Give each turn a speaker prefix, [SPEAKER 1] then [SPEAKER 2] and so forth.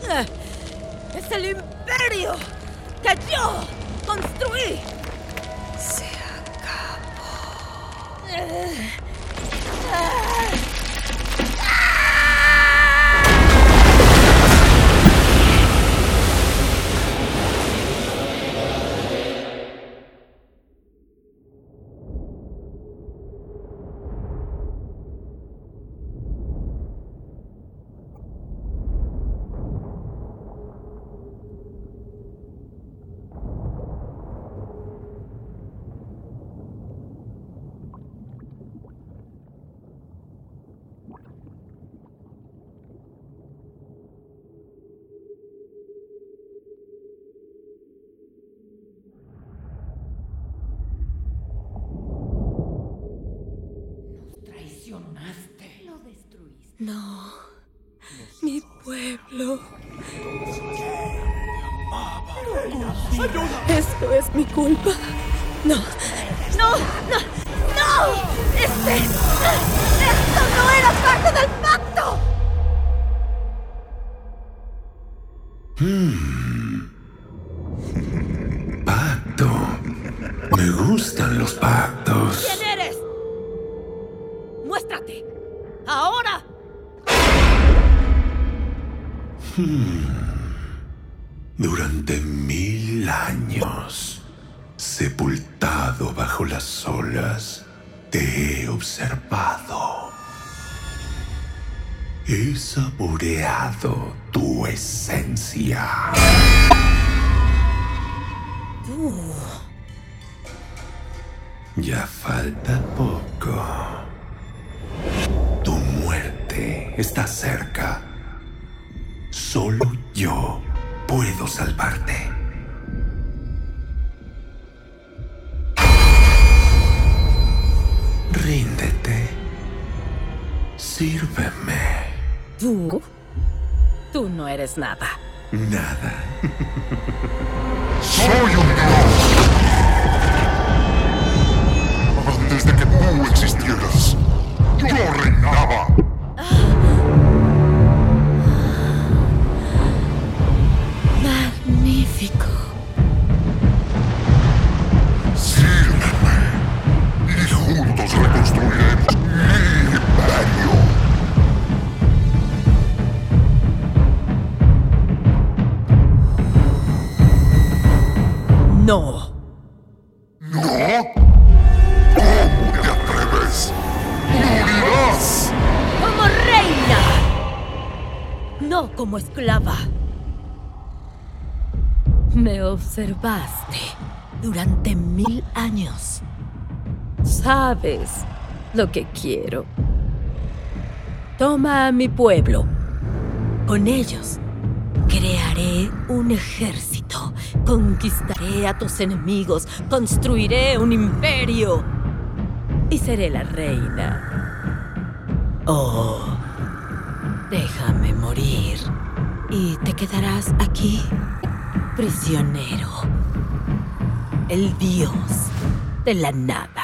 [SPEAKER 1] ¡Es el imperio que yo construí!
[SPEAKER 2] Se acabó.
[SPEAKER 1] Lo destruiste.
[SPEAKER 2] No, mi pueblo. Esto es mi culpa. No.
[SPEAKER 1] ¡No! ¡No! ¡No! ¡Esto no era parte del pacto!
[SPEAKER 3] Pacto. Me gustan los pactos.
[SPEAKER 1] ¿Quién eres? ¡Muéstrate! ¡Ahora!
[SPEAKER 3] Durante 1000 años, sepultado bajo las olas, te he observado. He saboreado tu esencia. Ya falta poco. Tu muerte está cerca. Solo yo puedo salvarte. Ríndete. Sírveme.
[SPEAKER 1] Tú no eres nada.
[SPEAKER 3] Nada.
[SPEAKER 4] ¡Soy un dios! Antes de que tú existieras, yo reinaba.
[SPEAKER 2] Magnífico.
[SPEAKER 4] Sírveme y juntos reconstruiremos mi imperio.
[SPEAKER 1] ¡No!
[SPEAKER 4] ¿No? ¿Cómo te atreves? ¡Morirás!
[SPEAKER 1] ¡Como reina! No como esclava. Me observaste durante 1000 años. Sabes lo que quiero. Toma a mi pueblo. Con ellos crearé un ejército. Conquistaré a tus enemigos. Construiré un imperio. Y seré la reina. Oh, déjame morir. Y te quedarás aquí, prisionero. El dios de la nada.